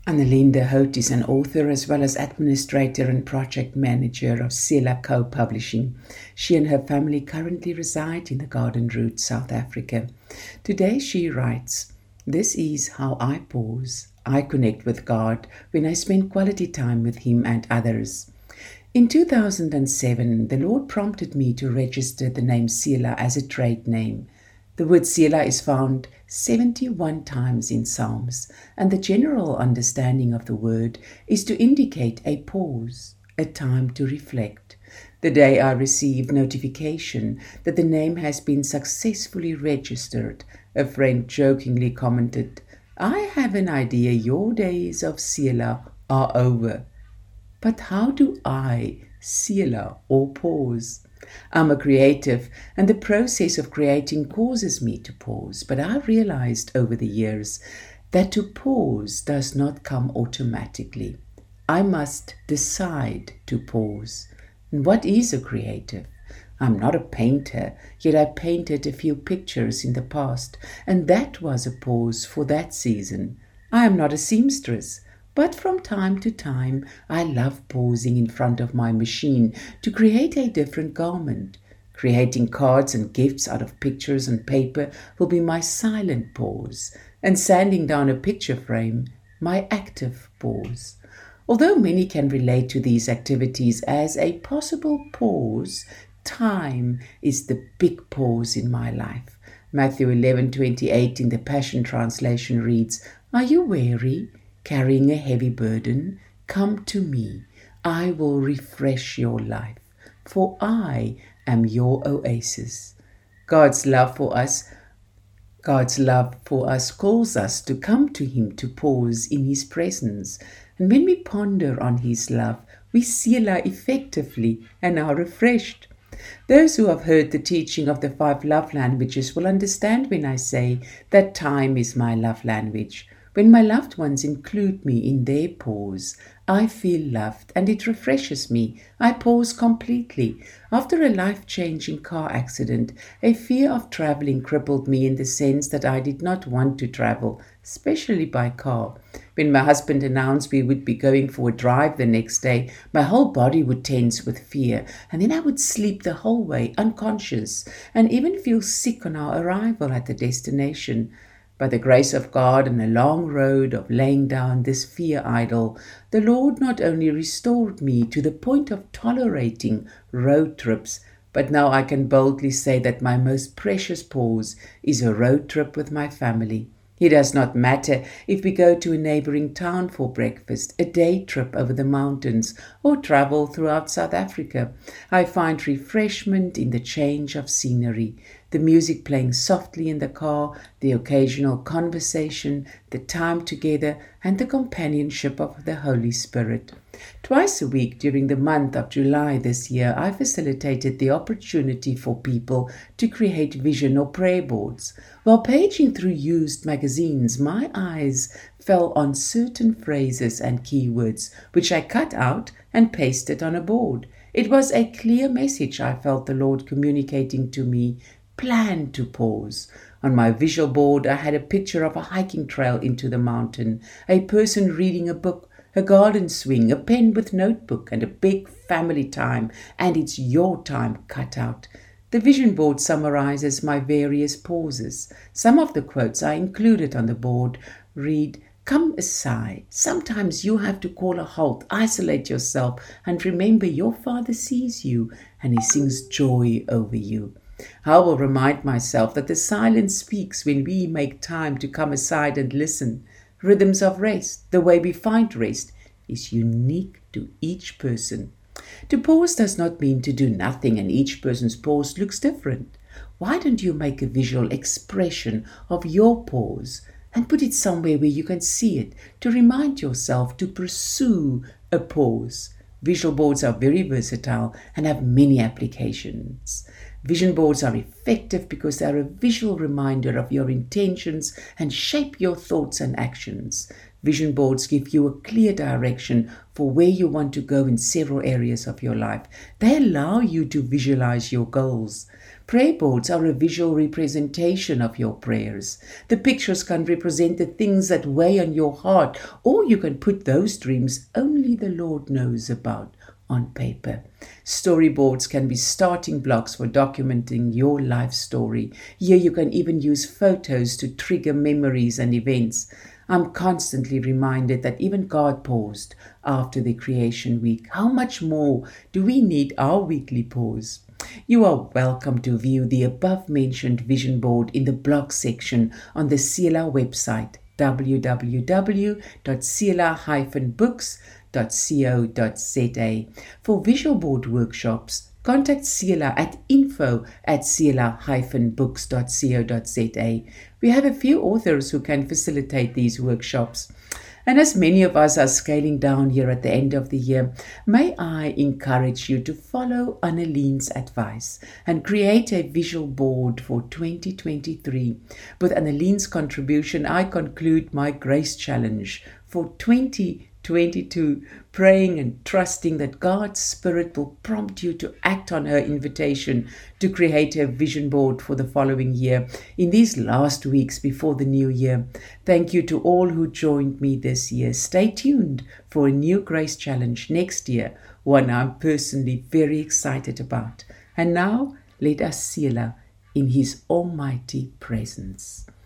Annelinda Hout is an author as well as administrator and project manager of Sela Co-Publishing. She and her family currently reside in the Garden Route, South Africa. Today she writes, "This is how I pause. I connect with God when I spend quality time with Him and others. In 2007, the Lord prompted me to register the name Sela as a trade name. The word Sela is found 71 times in Psalms, and the general understanding of the word is to indicate a pause, a time to reflect. The day I received notification that the name has been successfully registered, a friend jokingly commented, 'I have an idea your days of Sela are over.' But how do I Sela or pause? I'm a creative, and the process of creating causes me to pause. But I realized over the years that to pause does not come automatically. I must decide to pause. And what is a creative? I'm not a painter, yet I painted a few pictures in the past, and that was a pause for that season. I am not a seamstress, but from time to time, I love pausing in front of my machine to create a different garment. Creating cards and gifts out of pictures and paper will be my silent pause, and sanding down a picture frame, my active pause. Although many can relate to these activities as a possible pause, time is the big pause in my life. Matthew 11:28 in the Passion Translation reads, "Are you weary, carrying a heavy burden? Come to me. I will refresh your life, for I am your oasis." God's love for us calls us to come to Him to pause in His presence. And when we ponder on His love, we Sela effectively and are refreshed. Those who have heard the teaching of the 5 love languages will understand when I say that time is my love language. When my loved ones include me in their pause, I feel loved and it refreshes me. I pause completely. After a life-changing car accident, a fear of traveling crippled me in the sense that I did not want to travel, especially by car. When my husband announced we would be going for a drive the next day, my whole body would tense with fear, and then I would sleep the whole way unconscious and even feel sick on our arrival at the destination. By the grace of God and a long road of laying down this fear idol, the Lord not only restored me to the point of tolerating road trips, but now I can boldly say that my most precious pause is a road trip with my family. It does not matter if we go to a neighboring town for breakfast, a day trip over the mountains, or travel throughout South Africa. I find refreshment in the change of scenery, the music playing softly in the car, the occasional conversation, the time together, and the companionship of the Holy Spirit. Twice a week during the month of July this year, I facilitated the opportunity for people to create vision or prayer boards. While paging through used magazines, my eyes fell on certain phrases and keywords, which I cut out and pasted on a board. It was a clear message I felt the Lord communicating to me. Plan to pause. On my visual board, I had a picture of a hiking trail into the mountain, a person reading a book, a garden swing, a pen with notebook, and a big family time, and it's your time cut out. The vision board summarizes my various pauses. Some of the quotes I included on the board read, "Come aside. Sometimes you have to call a halt, isolate yourself, and remember your Father sees you, and He sings joy over you." I will remind myself that the silence speaks when we make time to come aside and listen. Rhythms of rest, the way we find rest, is unique to each person. To pause does not mean to do nothing, and each person's pause looks different. Why don't you make a visual expression of your pause and put it somewhere where you can see it to remind yourself to pursue a pause? Visual boards are very versatile and have many applications. Vision boards are effective because they are a visual reminder of your intentions and shape your thoughts and actions. Vision boards give you a clear direction for where you want to go in several areas of your life. They allow you to visualize your goals. Prayer boards are a visual representation of your prayers. The pictures can represent the things that weigh on your heart, or you can put those dreams only the Lord knows about on paper. Storyboards can be starting blocks for documenting your life story. Here you can even use photos to trigger memories and events. I'm constantly reminded that even God paused after the creation week. How much more do we need our weekly pause? You are welcome to view the above-mentioned vision board in the blog section on the Selah website, www.selah-books.co.za. For visual board workshops, contact Selah at info@selah-books.co.za. We have a few authors who can facilitate these workshops. And as many of us are scaling down here at the end of the year, may I encourage you to follow Anneline's advice and create a visual board for 2023. With Anneline's contribution, I conclude my Grace Challenge for 2022, praying and trusting that God's Spirit will prompt you to act on her invitation to create a vision board for the following year in these last weeks before the new year. Thank you to all who joined me this year. Stay tuned for a new Grace Challenge next year, one I'm personally very excited about. And now, let us Selah in His almighty presence.